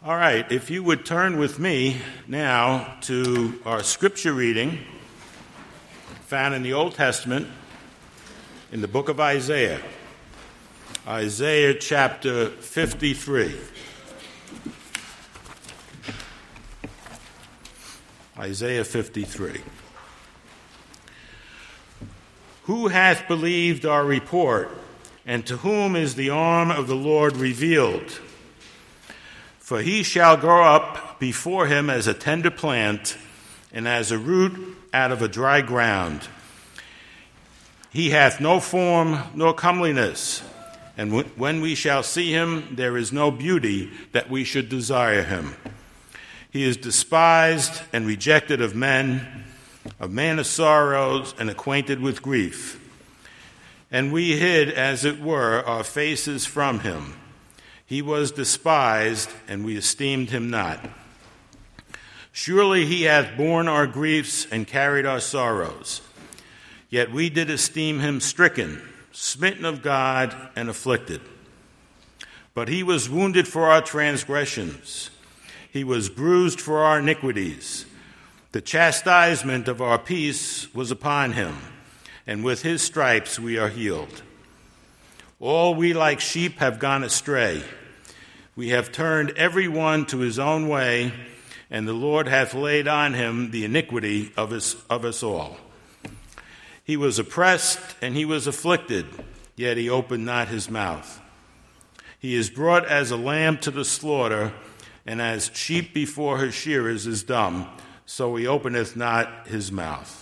All right, if you would turn with me now to our scripture reading found in the Old Testament in the book of Isaiah. Isaiah chapter 53. Isaiah 53. Who hath believed our report, and to whom is the arm of the Lord revealed? For he shall grow up before him as a tender plant, and as a root out of a dry ground. He hath no form nor comeliness, and when we shall see him, there is no beauty that we should desire him. He is despised and rejected of men, a man of sorrows and acquainted with grief. And we hid, as it were, our faces from him. He was despised, and we esteemed him not. Surely he hath borne our griefs and carried our sorrows. Yet we did esteem him stricken, smitten of God, and afflicted. But he was wounded for our transgressions. He was bruised for our iniquities. The chastisement of our peace was upon him, and with his stripes we are healed. All we like sheep have gone astray. We have turned every one to his own way, and the Lord hath laid on him the iniquity of us all. He was oppressed and he was afflicted, yet he opened not his mouth. He is brought as a lamb to the slaughter, and as sheep before her shearers is dumb, so he openeth not his mouth.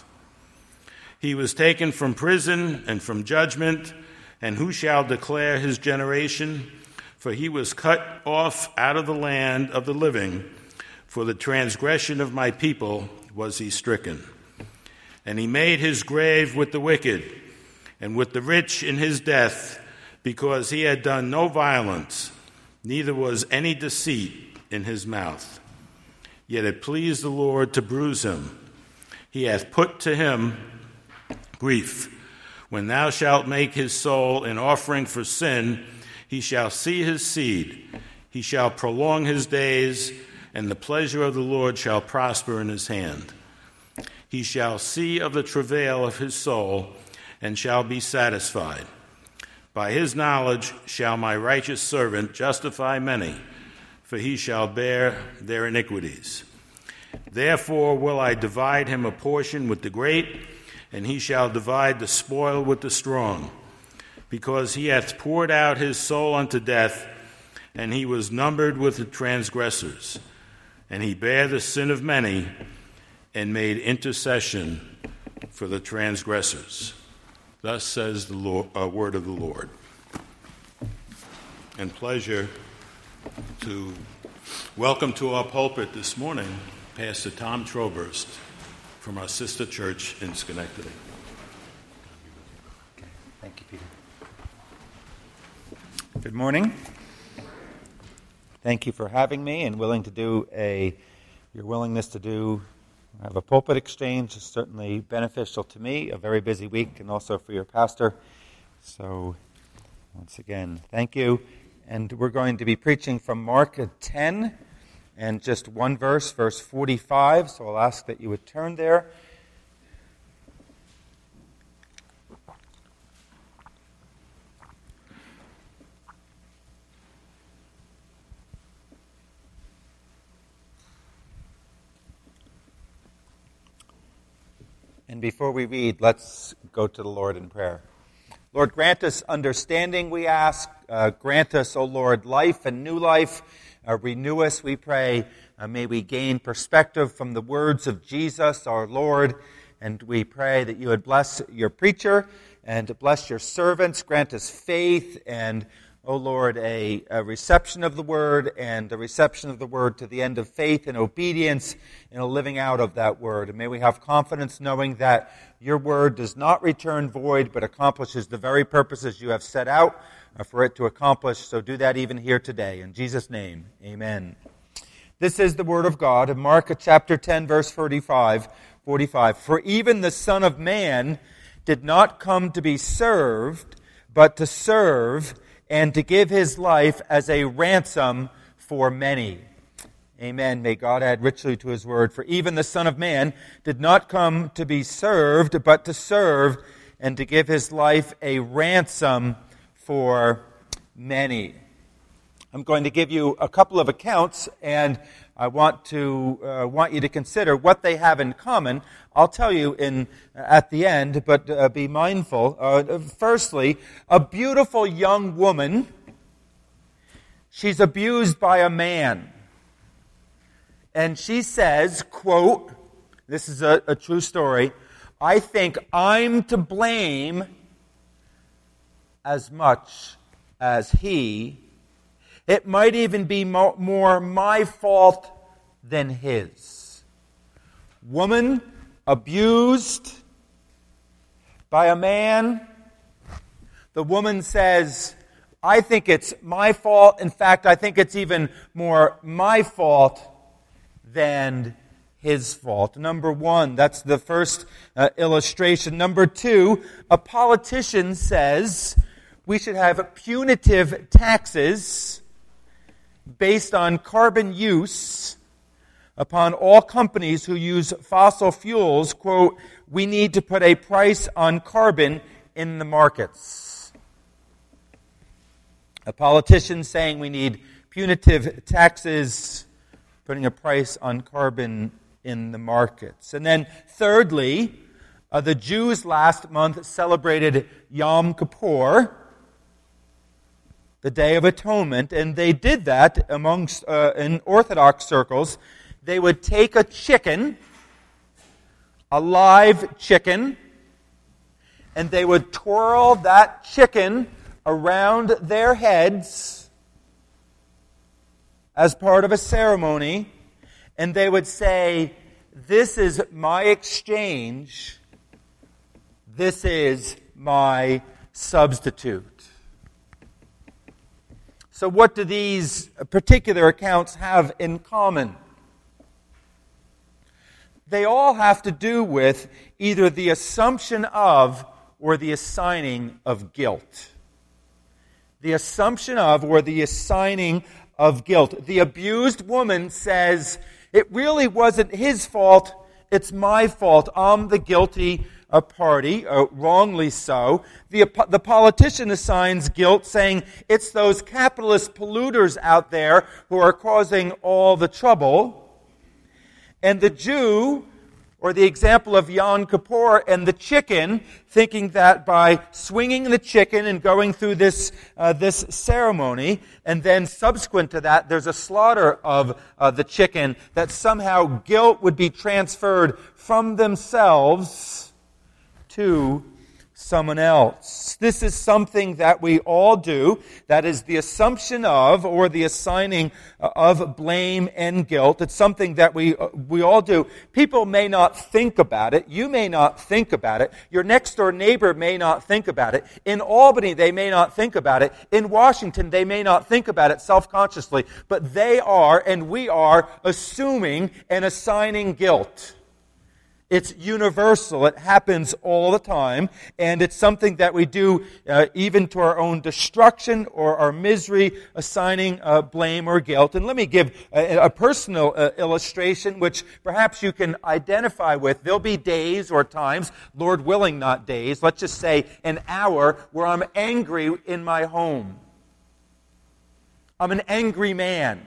He was taken from prison and from judgment, and who shall declare his generation? For he was cut off out of the land of the living. For the transgression of my people was he stricken. And he made his grave with the wicked, and with the rich in his death, because he had done no violence, neither was any deceit in his mouth. Yet it pleased the Lord to bruise him. He hath put to him grief. When thou shalt make his soul an offering for sin, he shall see his seed. He shall prolong his days, and the pleasure of the Lord shall prosper in his hand. He shall see of the travail of his soul, and shall be satisfied. By his knowledge shall my righteous servant justify many, for he shall bear their iniquities. Therefore will I divide him a portion with the great, and he shall divide the spoil with the strong, because he hath poured out his soul unto death, and he was numbered with the transgressors. And he bare the sin of many, and made intercession for the transgressors. Thus says the word of the Lord. And pleasure to welcome to our pulpit this morning Pastor Tom Troberst from our sister church in Schenectady. Okay. Thank you, Peter. Good morning. Thank you for having me and your willingness to have a pulpit exchange is certainly beneficial to me, a very busy week, and also for your pastor. So, once again, thank you. And we're going to be preaching from Mark 10, and just one verse, verse 45, so I'll ask that you would turn there. And before we read, let's go to the Lord in prayer. Lord, grant us understanding, we ask. Grant us, O Lord, life and new life. Renew us, we pray. May we gain perspective from the words of Jesus, our Lord. And we pray that you would bless your preacher and bless your servants. Grant us faith and, O Lord, a reception of the word and a reception of the word to the end of faith and obedience and a living out of that word. And may we have confidence knowing that your word does not return void but accomplishes the very purposes you have set out for it to accomplish. So do that even here today. In Jesus' name, amen. This is the word of God in Mark chapter 10, verse 45. For even the Son of Man did not come to be served, but to serve and to give his life as a ransom for many. Amen. May God add richly to his word. For even the Son of Man did not come to be served, but to serve and to give his life a ransom for many. I'm going to give you a couple of accounts, and I want you to consider what they have in common. I'll tell you at the end, but be mindful. Firstly, a beautiful young woman. She's abused by a man. And she says, quote, this is a true story, "I think I'm to blame as much as he. It might even be more my fault than his." Woman abused by a man. The woman says, "I think it's my fault. In fact, I think it's even more my fault than his fault." Number one, that's the first illustration. Number two, a politician says we should have punitive taxes based on carbon use upon all companies who use fossil fuels. Quote, "We need to put a price on carbon in the markets." A politician saying we need punitive taxes, putting a price on carbon in the markets. And then thirdly, the Jews last month celebrated Yom Kippur, the Day of Atonement, and they did that amongst in Orthodox circles. They would take a chicken, a live chicken, and they would twirl that chicken around their heads as part of a ceremony, and they would say, "This is my exchange. This is my substitute." So what do these particular accounts have in common? They all have to do with either the assumption of or the assigning of guilt. The assumption of or the assigning of guilt. The abused woman says, "It really wasn't his fault, it's my fault. I'm the guilty party," wrongly so. The politician assigns guilt, saying, "It's those capitalist polluters out there who are causing all the trouble." And the Jew, or the example of Yom Kippur and the chicken, thinking that by swinging the chicken and going through this ceremony, and then subsequent to that, there's a slaughter of the chicken, that somehow guilt would be transferred from themselves to someone else. This is something that we all do. That is the assumption of, or the assigning of, blame and guilt. It's something that we all do. People may not think about it. You may not think about it. Your next door neighbor may not think about it. In Albany, they may not think about it. In Washington, they may not think about it self-consciously. But they are, and we are, assuming and assigning guilt. It's universal. It happens all the time. And it's something that we do even to our own destruction or our misery, assigning blame or guilt. And let me give a personal illustration, which perhaps you can identify with. There'll be days or times, Lord willing, not days, let's just say an hour, where I'm angry in my home. I'm an angry man.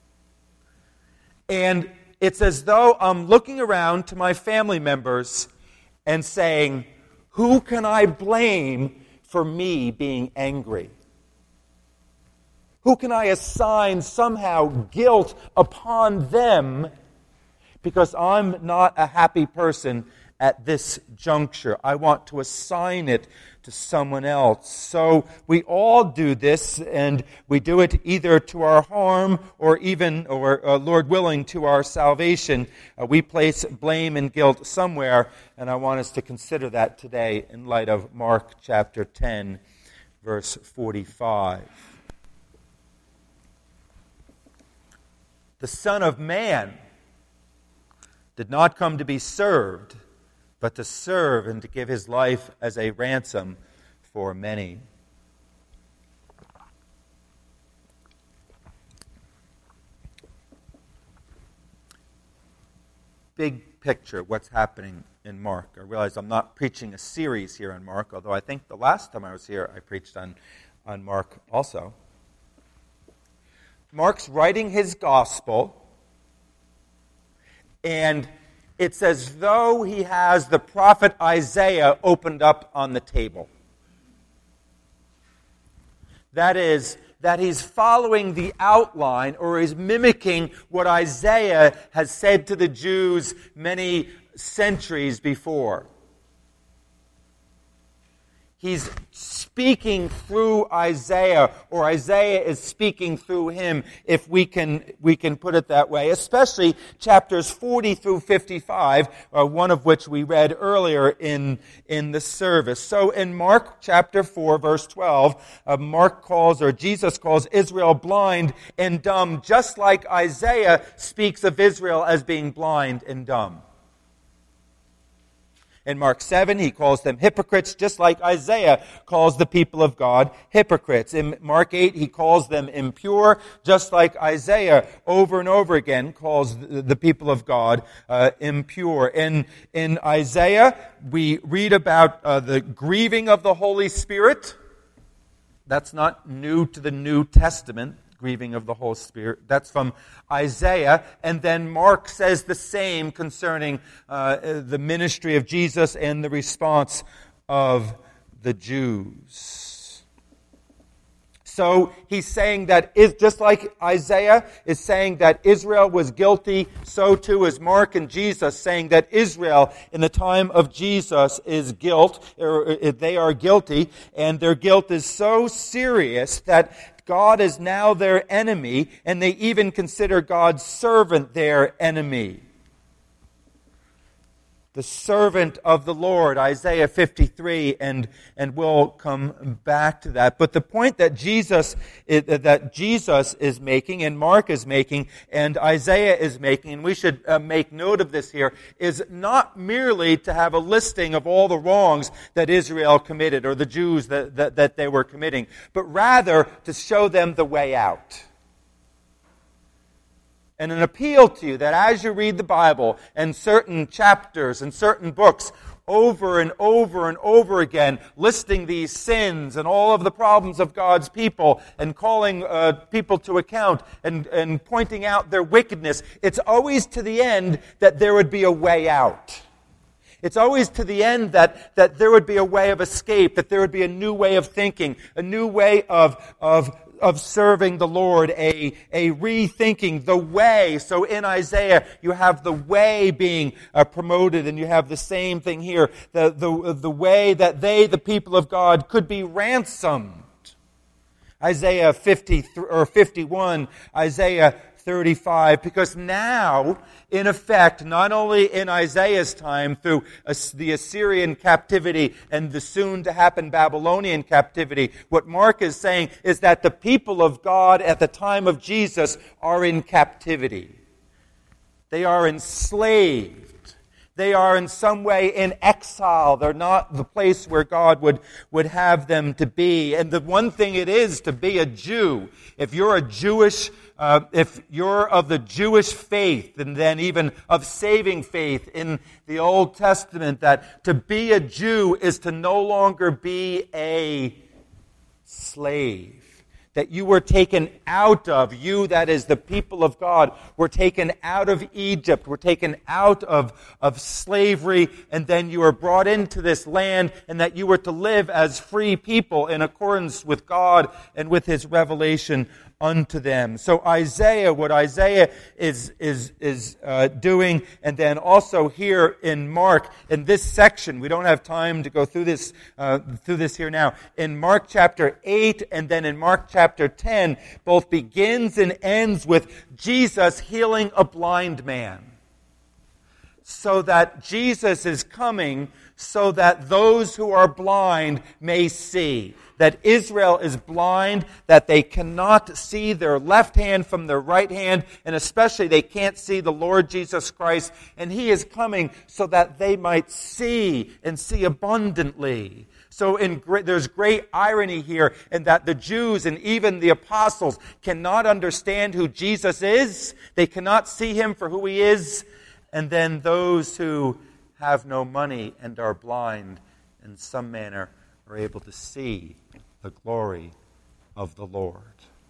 And it's as though I'm looking around to my family members and saying, who can I blame for me being angry? Who can I assign somehow guilt upon them because I'm not a happy person at this juncture? I want to assign it to someone else. So we all do this, and we do it either to our harm or even, Lord willing, to our salvation. We place blame and guilt somewhere, and I want us to consider that today in light of Mark chapter 10, verse 45. The Son of Man did not come to be served, but to serve and to give his life as a ransom for many. big picture of what's happening in Mark. I realize I'm not preaching a series here on Mark, although I think the last time I was here I preached on Mark also. Mark's writing his gospel, and it's as though he has the prophet Isaiah opened up on the table. That is, that he's following the outline, or is mimicking what Isaiah has said to the Jews many centuries before. He's speaking through Isaiah, or Isaiah is speaking through him, if we can put it that way. Especially chapters 40 through 55, one of which we read earlier in the service. So in Mark chapter 4, verse 12, Jesus calls Israel blind and dumb, just like Isaiah speaks of Israel as being blind and dumb. In Mark 7, he calls them hypocrites, just like Isaiah calls the people of God hypocrites. In Mark 8, he calls them impure, just like Isaiah over and over again calls the people of God impure. In Isaiah, we read about the grieving of the Holy Spirit. That's not new to the New Testament. Grieving of the Holy Spirit. That's from Isaiah. And then Mark says the same concerning the ministry of Jesus and the response of the Jews. So he's saying that, just like Isaiah is saying that Israel was guilty, so too is Mark and Jesus saying that Israel in the time of Jesus is they are guilty, and their guilt is so serious that God is now their enemy, and they even consider God's servant their enemy. The servant of the Lord, Isaiah 53, and we'll come back to that. But the point that Jesus is making, and Mark is making, and Isaiah is making, and we should make note of this here, is not merely to have a listing of all the wrongs that Israel committed, or the Jews that they were committing, but rather to show them the way out. And an appeal to you that as you read the Bible and certain chapters and certain books over and over and over again, listing these sins and all of the problems of God's people and calling people to account and pointing out their wickedness, it's always to the end that there would be a way out. It's always to the end that there would be a way of escape, that there would be a new way of thinking, a new way of serving the Lord, a rethinking the way. So in Isaiah, you have the way being promoted, and you have the same thing here, the way that the people of God, could be ransomed. Isaiah 50 or 51, Isaiah 35, because now, in effect, not only in Isaiah's time through the Assyrian captivity and the soon-to-happen Babylonian captivity, what Mark is saying is that the people of God at the time of Jesus are in captivity. They are enslaved. They are in some way in exile. They're not the place where God would have them to be. And the one thing it is to be a Jew, if you're a Jewish if you're of the Jewish faith, and then even of saving faith in the Old Testament, that to be a Jew is to no longer be a slave. That you were taken out of, you, that is the people of God, were taken out of Egypt, were taken out of slavery, and then you were brought into this land, and that you were to live as free people in accordance with God and with His revelation unto them. So what Isaiah is doing, and then also here in Mark, in this section, we don't have time to go through this here now. In Mark chapter 8 and then in Mark chapter 10, both begins and ends with Jesus healing a blind man. So that Jesus is coming so that those who are blind may see. That Israel is blind, that they cannot see their left hand from their right hand, and especially they can't see the Lord Jesus Christ. And He is coming so that they might see and see abundantly. So there's great irony here in that the Jews and even the apostles cannot understand who Jesus is. They cannot see Him for who He is. And then those who have no money and are blind, in some manner, are able to see the glory of the Lord.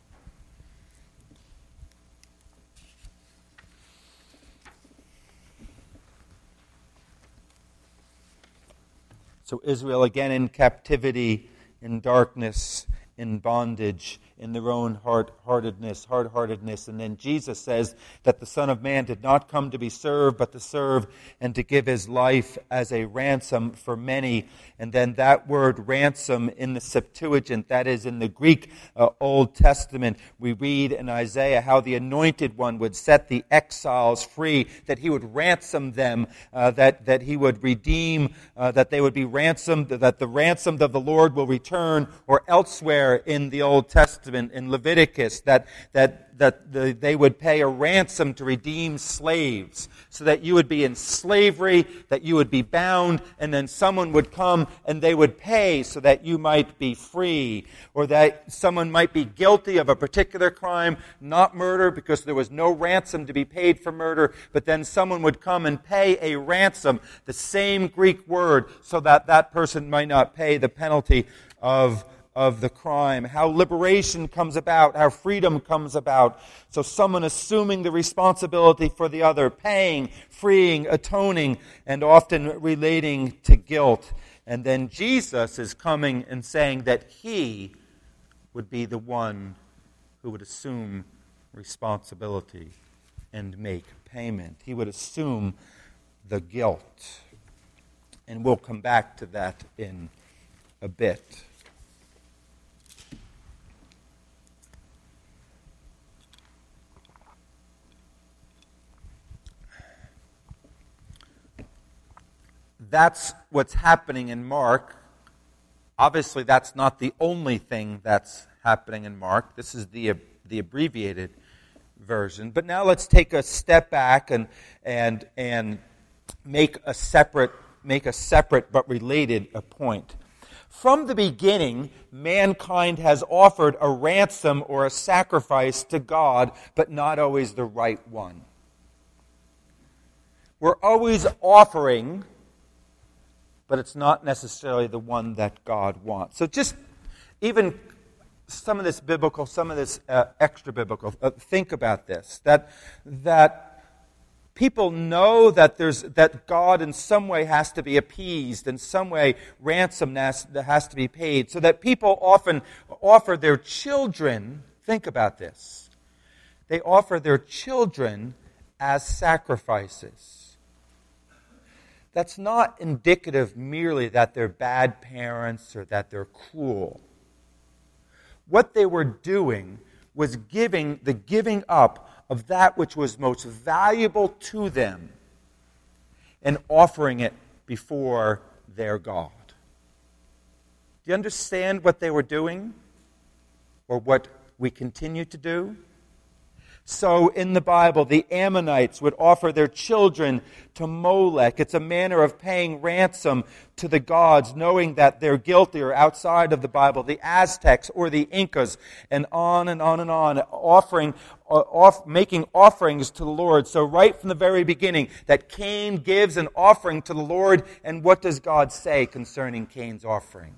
So Israel again in captivity, in darkness, in bondage, in their own hard-heartedness. And then Jesus says that the Son of Man did not come to be served, but to serve and to give his life as a ransom for many. And then that word ransom in the Septuagint, that is in the Greek Old Testament, we read in Isaiah how the Anointed One would set the exiles free, that he would ransom them, that he would redeem, that they would be ransomed, that the ransomed of the Lord will return, or elsewhere in the Old Testament, in Leviticus, that they would pay a ransom to redeem slaves, so that you would be in slavery, that you would be bound, and then someone would come and they would pay so that you might be free, or that someone might be guilty of a particular crime, not murder, because there was no ransom to be paid for murder, but then someone would come and pay a ransom, the same Greek word, so that that person might not pay the penalty of the crime, how liberation comes about, how freedom comes about. So someone assuming the responsibility for the other, paying, freeing, atoning, and often relating to guilt. And then Jesus is coming and saying that he would be the one who would assume responsibility and make payment. He would assume the guilt. And we'll come back to that in a bit. That's what's happening in Mark. Obviously, that's not the only thing that's happening in Mark. This is the abbreviated version. But now let's take a step back and make a separate but related point. From the beginning, mankind has offered a ransom or a sacrifice to God, but not always the right one. We're always offering, but it's not necessarily the one that God wants. So just even some of this biblical, some of this extra biblical, think about this, that people know that God in some way has to be appeased, in some way ransom has to be paid, so that people often offer their children, think about this, they offer their children as sacrifices. That's not indicative merely that they're bad parents or that they're cruel. What they were doing was giving up of that which was most valuable to them and offering it before their God. Do you understand what they were doing? Or what we continue to do? So in the Bible, the Ammonites would offer their children to Molech. It's a manner of paying ransom to the gods, knowing that they're guilty, or outside of the Bible, the Aztecs or the Incas, and on and on and on, making offerings to the Lord. So right from the very beginning, that Cain gives an offering to the Lord, and what does God say concerning Cain's offering?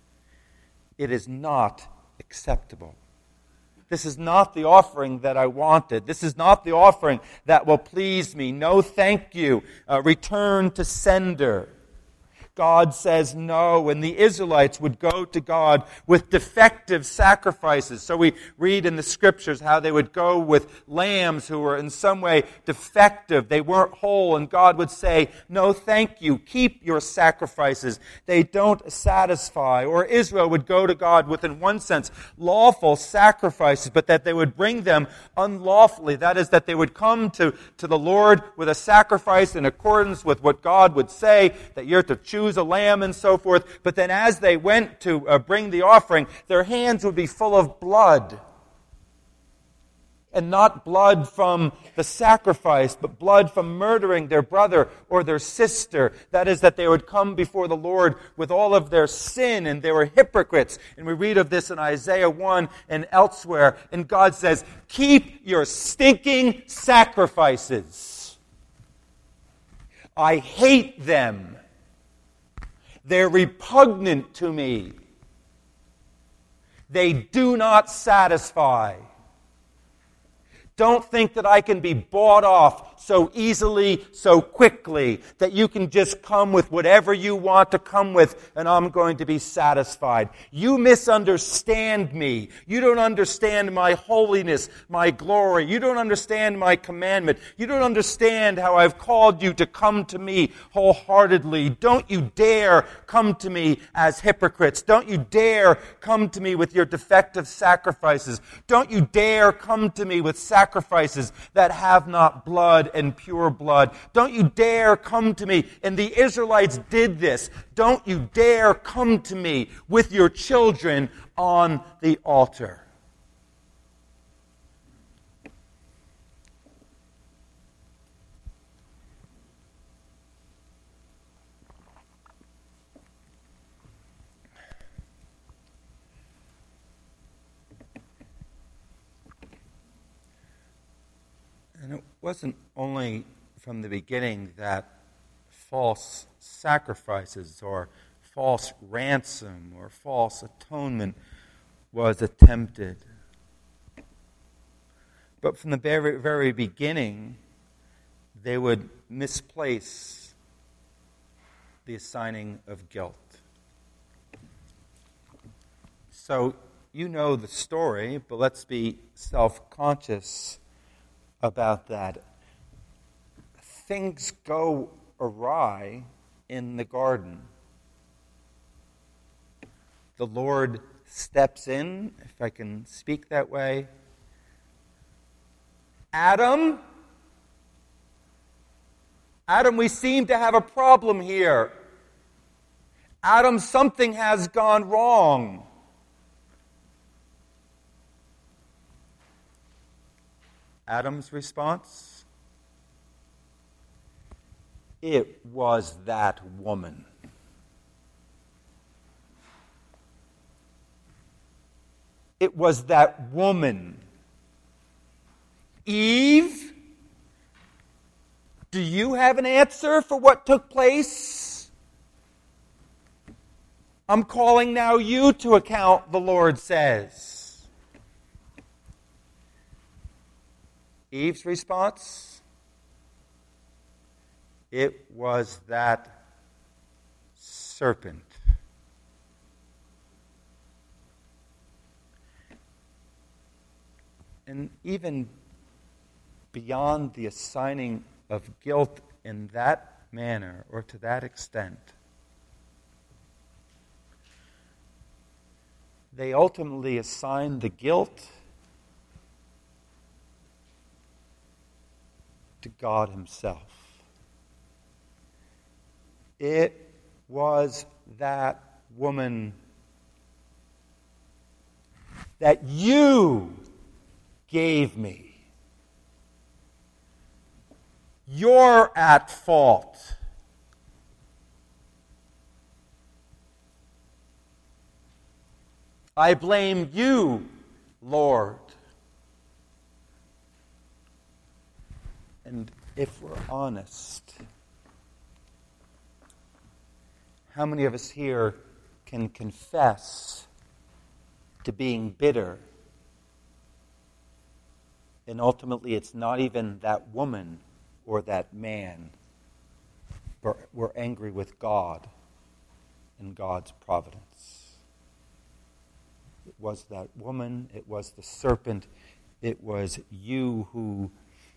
It is not acceptable. This is not the offering that I wanted. This is not the offering that will please me. No, thank you. Return to sender. God says no, and the Israelites would go to God with defective sacrifices. So we read in the Scriptures how they would go with lambs who were in some way defective. They weren't whole, and God would say, no, thank you. Keep your sacrifices. They don't satisfy. Or Israel would go to God with, in one sense, lawful sacrifices, but that they would bring them unlawfully. That is, that they would come to the Lord with a sacrifice in accordance with what God would say, that you're to choose a lamb and so forth. But then as they went to bring the offering, their hands would be full of blood. And not blood from the sacrifice, but blood from murdering their brother or their sister. That is, that they would come before the Lord with all of their sin, and they were hypocrites. And we read of this in Isaiah 1 and elsewhere. And God says, keep your stinking sacrifices. I hate them. They're repugnant to me. They do not satisfy. Don't think that I can be bought off so easily, so quickly, that you can just come with whatever you want to come with and I'm going to be satisfied. You misunderstand me. You don't understand my holiness, my glory. You don't understand my commandment. You don't understand how I've called you to come to me wholeheartedly. Don't you dare come to me as hypocrites. Don't you dare come to me with your defective sacrifices. Don't you dare come to me with sacrifices that have not blood and pure blood. Don't you dare come to me. And the Israelites did this. Don't you dare come to me with your children on the altar. And it wasn't only from the beginning that false sacrifices or false ransom or false atonement was attempted. But from the very, very beginning, they would misplace the assigning of guilt. So you know the story, but let's be self-conscious about that. Things go awry in the garden. The Lord steps in, if I can speak that way. Adam, we seem to have a problem here. Adam, something has gone wrong. Adam's response? It was that woman. It was that woman. Eve, do you have an answer for what took place? I'm calling now you to account, the Lord says. Eve's response? It was that serpent. And even beyond the assigning of guilt in that manner or to that extent, they ultimately assigned the guilt to God Himself. It was that woman that you gave me. You're at fault. I blame you, Lord. And if we're honest, how many of us here can confess to being bitter? And ultimately, it's not even that woman or that man. But we're angry with God and God's providence. It was that woman, it was the serpent, it was you who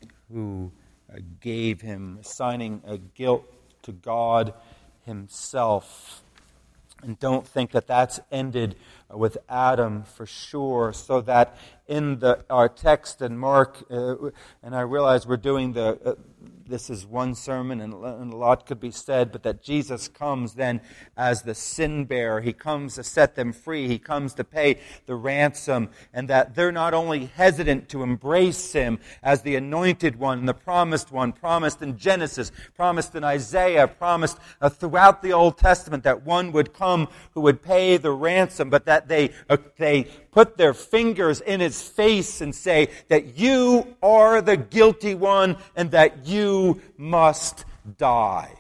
gave him, assigning a guilt to God Himself. And don't think that that's ended with Adam for sure, so that in our text in Mark, and I realize we're doing this is one sermon and a lot could be said, but that Jesus comes then as the sin bearer. He comes to set them free. He comes to pay the ransom, and that they're not only hesitant to embrace Him as the anointed one, the promised one, promised in Genesis, promised in Isaiah, promised throughout the Old Testament, that one would come who would pay the ransom, but that they put their fingers in His face and say that you are the guilty one and that you must die.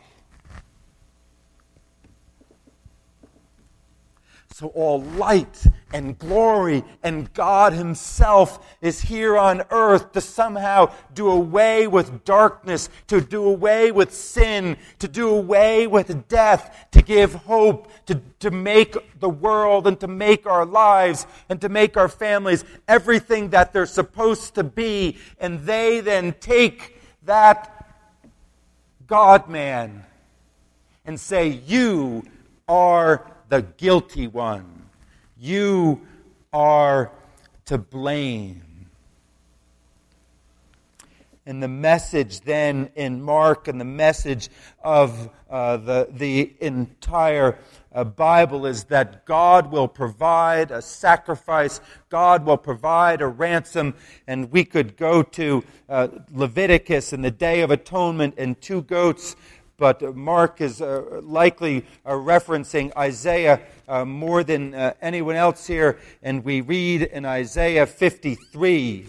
So all light and glory and God himself is here on earth to somehow do away with darkness, to do away with sin, to do away with death, to give hope, to make the world and to make our lives and to make our families everything that they're supposed to be. And they then take that God-man and say, you are the guilty one. You are to blame. And the message then in Mark and the message of the entire Bible is that God will provide a sacrifice. God will provide a ransom. And we could go to Leviticus and the Day of Atonement and 2 goats. But Mark is likely referencing Isaiah more than anyone else here. And we read in Isaiah 53,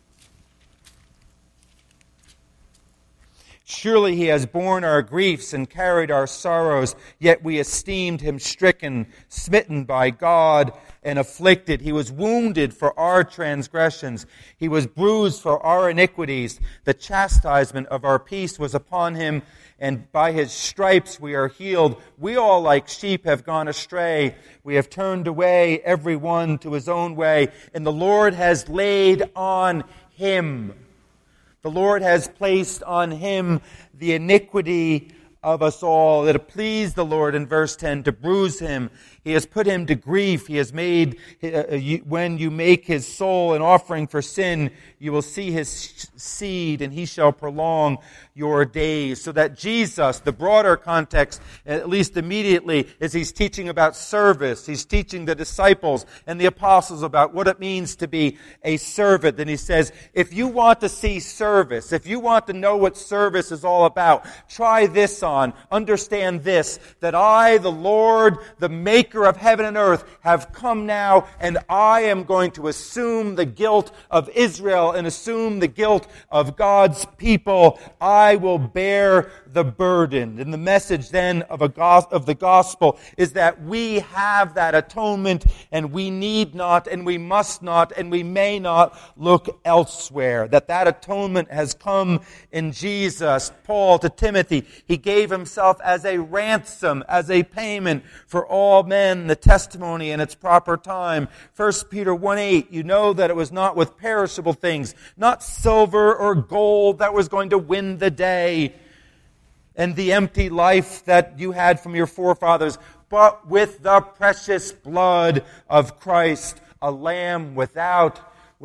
surely he has borne our griefs and carried our sorrows, yet we esteemed him stricken, smitten by God, and afflicted. He was wounded for our transgressions. He was bruised for our iniquities. The chastisement of our peace was upon him, and by his stripes we are healed. We all like sheep have gone astray. We have turned away every one to his own way, and the Lord has laid on him. The Lord has placed on him the iniquity of us all. That it pleased the Lord, in verse 10, to bruise him. He has put him to grief. He has made, when you make his soul an offering for sin, you will see his seed, and he shall prolong your days. So that Jesus, the broader context, at least immediately, is he's teaching about service. He's teaching the disciples and the apostles about what it means to be a servant. And he says, if you want to see service, if you want to know what service is all about, try this on. Understand this, that I, the Lord, the maker of heaven and earth, have come now, and I am going to assume the guilt of Israel and assume the guilt of God's people. I will bear the burden. And the message then of the gospel is that we have that atonement, and we need not, and we must not, and we may not look elsewhere. That atonement has come in Jesus. Paul to Timothy, he gave himself as a ransom, as a payment for all men, the testimony in its proper time. 1 Peter 1:8, you know that it was not with perishable things, not silver or gold, that was going to win the day and the empty life that you had from your forefathers, but with the precious blood of Christ, a lamb without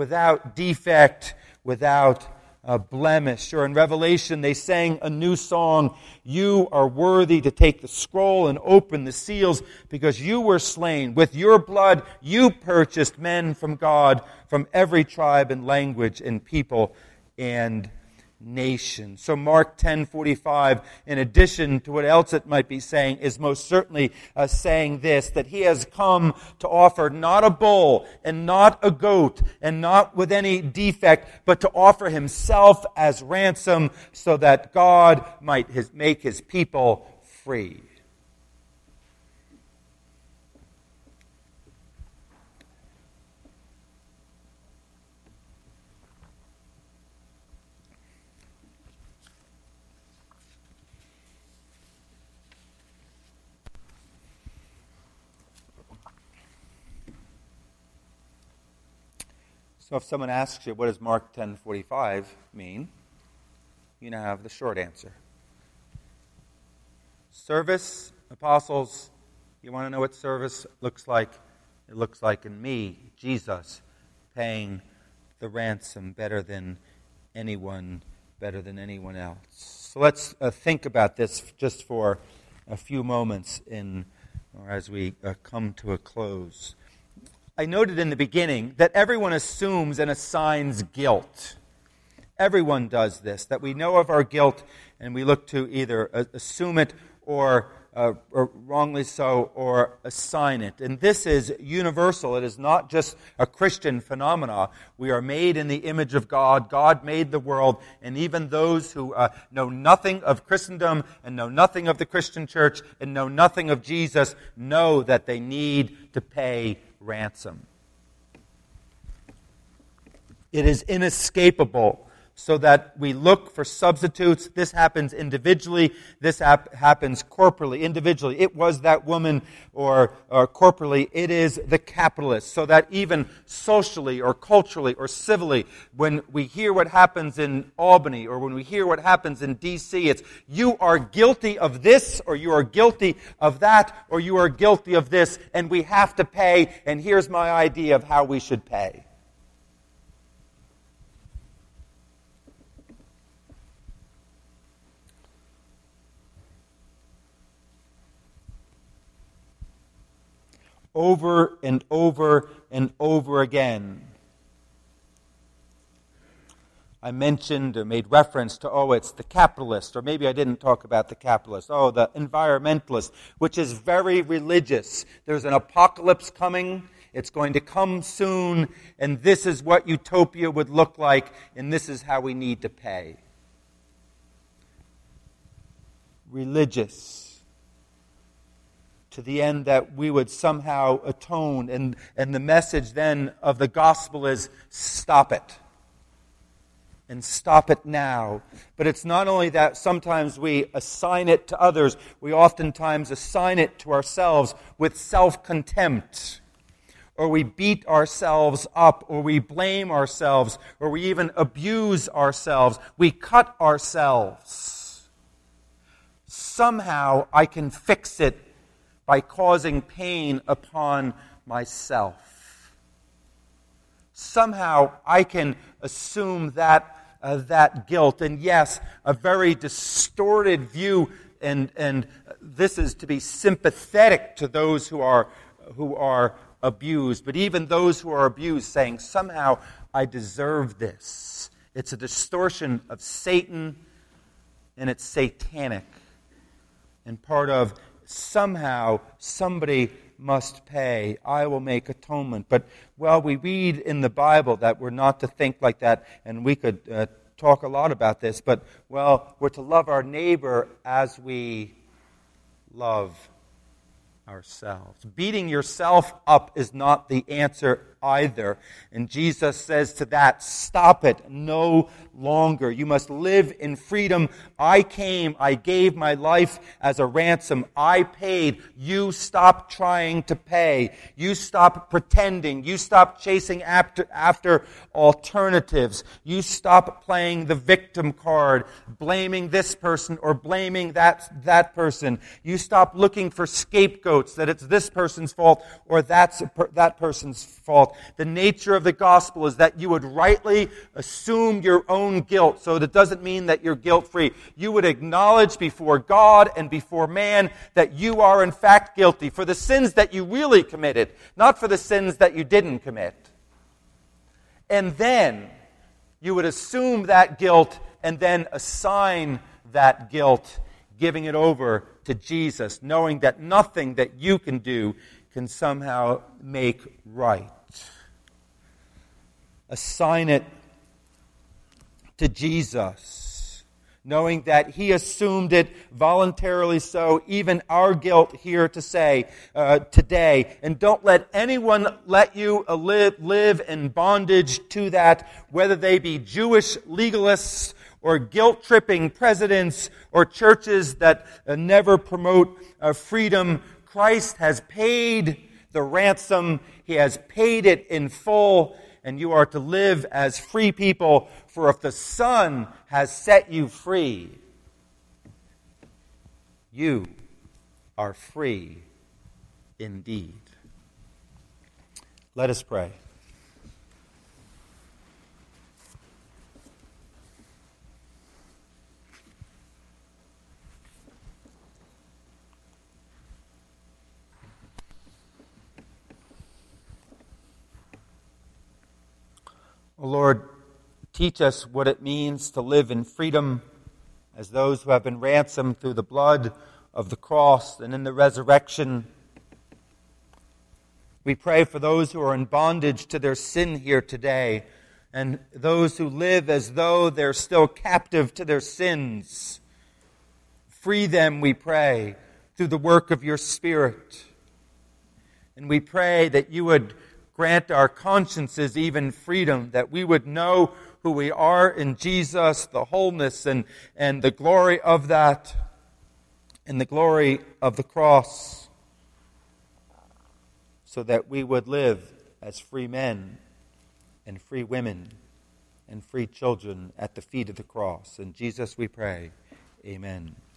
defect, without blemish. Or in Revelation, they sang a new song, you are worthy to take the scroll and open the seals, because you were slain. With your blood, you purchased men from God, from every tribe and language and people and nation. So Mark 10:45, in addition to what else it might be saying, is most certainly saying this, that he has come to offer not a bull and not a goat and not with any defect, but to offer himself as ransom so that God might make his people free. So if someone asks you, what does Mark 10:45 mean? You now have the short answer. Service, apostles, you want to know what service looks like? It looks like in me, Jesus, paying the ransom better than anyone else. So let's think about this just for a few moments as we come to a close. I noted in the beginning that everyone assumes and assigns guilt. Everyone does this, that we know of our guilt and we look to either assume it or or wrongly so, or assign it. And this is universal. It is not just a Christian phenomena. We are made in the image of God. God made the world, and even those who know nothing of Christendom and know nothing of the Christian church and know nothing of Jesus know that they need to pay ransom. It is inescapable, so that we look for substitutes. This happens individually. This happens corporally, individually. It was that woman, or corporally, it is the capitalist. So that even socially or culturally or civilly, when we hear what happens in Albany or when we hear what happens in D.C., it's you are guilty of this, or you are guilty of that, or you are guilty of this, and we have to pay, and here's my idea of how we should pay. Over and over and over again. I mentioned or made reference to, it's the capitalist, or maybe I didn't talk about the capitalist. The environmentalist, which is very religious. There's an apocalypse coming. It's going to come soon, and this is what utopia would look like, and this is how we need to pay. Religious. To the end that we would somehow atone. And the message then of the gospel is, stop it. And stop it now. But it's not only that sometimes we assign it to others, we oftentimes assign it to ourselves with self-contempt. Or we beat ourselves up, or we blame ourselves, or we even abuse ourselves. We cut ourselves. Somehow I can fix it by causing pain upon myself. Somehow I can assume that guilt. And yes, a very distorted view, and this is to be sympathetic to those who are abused, but even those who are abused saying, somehow I deserve this. It's a distortion of Satan, and it's satanic. And part of somehow somebody must pay. I will make atonement. But, we read in the Bible that we're not to think like that, and we could talk a lot about this, but, we're to love our neighbor as we love ourselves. Beating yourself up is not the answer either. And Jesus says to that, stop it, no longer. You must live in freedom. I came, I gave my life as a ransom. I paid. You stop trying to pay. You stop pretending. You stop chasing after alternatives. You stop playing the victim card, blaming this person or blaming that person. You stop looking for scapegoats, that it's this person's fault or that person's fault. The nature of the gospel is that you would rightly assume your own guilt, so that doesn't mean that you're guilt-free. You would acknowledge before God and before man that you are in fact guilty for the sins that you really committed, not for the sins that you didn't commit. And then you would assume that guilt and then assign that guilt, giving it over to Jesus, knowing that nothing that you can do can somehow make right. Assign it to Jesus, knowing that He assumed it voluntarily so, even our guilt here to say today. And don't let anyone let you live in bondage to that, whether they be Jewish legalists or guilt-tripping presidents or churches that never promote freedom. Christ has paid the ransom. He has paid it in full. And you are to live as free people, for if the Son has set you free, you are free indeed. Let us pray. O Lord, teach us what it means to live in freedom as those who have been ransomed through the blood of the cross and in the resurrection. We pray for those who are in bondage to their sin here today, and those who live as though they're still captive to their sins. Free them, we pray, through the work of your Spirit. And we pray that you would grant our consciences even freedom, that we would know who we are in Jesus, the wholeness and the glory of that, and the glory of the cross, so that we would live as free men and free women and free children at the feet of the cross. In Jesus we pray. Amen.